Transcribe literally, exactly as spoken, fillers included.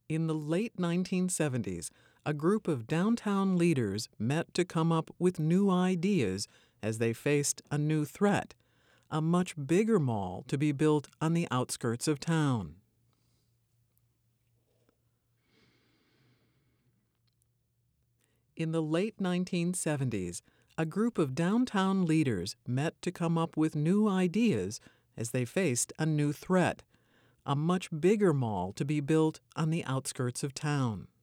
In the late nineteen seventies, a group of downtown leaders met to come up with new ideas as they faced a new threat, a much bigger mall to be built on the outskirts of town. In the late nineteen seventies, a group of downtown leaders met to come up with new ideas as they faced a new threat, a much bigger mall to be built on the outskirts of town.